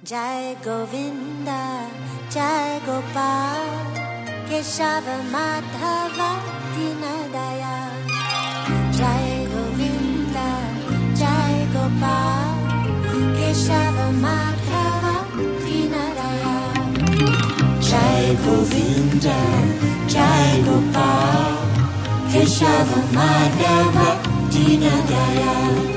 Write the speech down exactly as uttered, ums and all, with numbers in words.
Jai Govinda, Jai Gopal, Keshava Madhava Dinadaya. Jai Govinda, Jai Gopal, Keshava Madhava Dinadaya. Jai Govinda, Jai Gopal, Keshava Madhava Dinadaya.